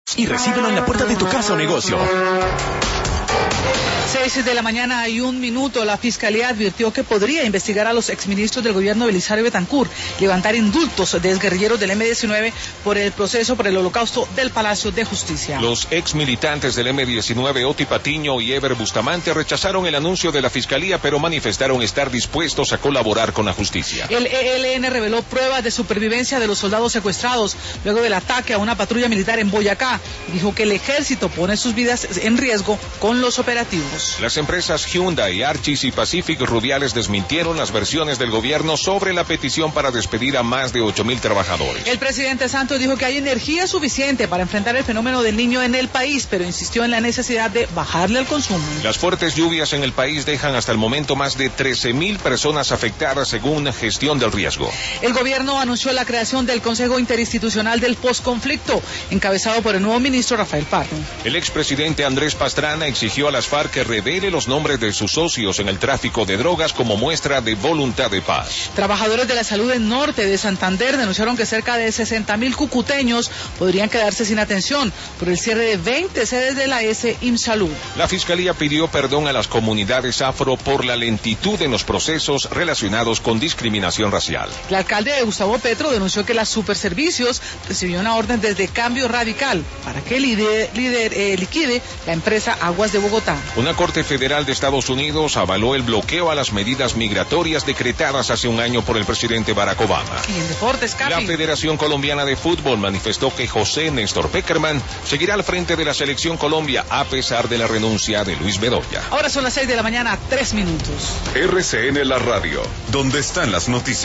y recíbelo en la puerta de tu casa o negocio. 6 de la mañana y 1 minuto. La Fiscalía advirtió que podría investigar a los exministros del gobierno Belisario Betancur, levantar indultos de exguerrilleros del M-19 por el proceso por el holocausto del Palacio de Justicia. Los exmilitantes del M-19, Oti Patiño y Eber Bustamante, rechazaron el anuncio de la Fiscalía, pero manifestaron estar dispuestos a colaborar con la justicia. El ELN reveló pruebas de supervivencia de los soldados secuestrados luego del ataque a una patrulla militar en Boyacá. Dijo que el ejército pone sus vidas en riesgo con los operativos. Las empresas Hyundai, Archis y Pacific Rubiales desmintieron las versiones del gobierno sobre la petición para despedir a más de 8,000 trabajadores. El presidente Santos dijo que hay energía suficiente para enfrentar el fenómeno del Niño en el país, pero insistió en la necesidad de bajarle al consumo. Las fuertes lluvias en el país dejan hasta el momento más de 13,000 personas afectadas según gestión del riesgo. El gobierno anunció la creación del Consejo Interinstitucional del Postconflicto, encabezado por el nuevo ministro Rafael Parra. El expresidente Andrés Pastrana exigió a las FARC que revele los nombres de sus socios en el tráfico de drogas como muestra de voluntad de paz. Trabajadores de la salud en norte de Santander denunciaron que cerca de 60,000 cucuteños podrían quedarse sin atención por el cierre de 20 sedes de la IMSalud. La Fiscalía pidió perdón a las comunidades afro por la lentitud en los procesos relacionados con discriminación racial. El alcalde de Gustavo Petro denunció que las Superservicios recibió una orden desde Cambio Radical para que liquide la empresa Aguas de Bogotá. Una Corte Federal de Estados Unidos avaló el bloqueo a las medidas migratorias decretadas hace un año por el presidente Barack Obama. Y en deportes, Capi. La Federación Colombiana de Fútbol manifestó que José Néstor Peckerman seguirá al frente de la Selección Colombia a pesar de la renuncia de Luis Bedoya. Ahora son las 6 de la mañana, 3 minutos. RCN, la radio, donde están las noticias.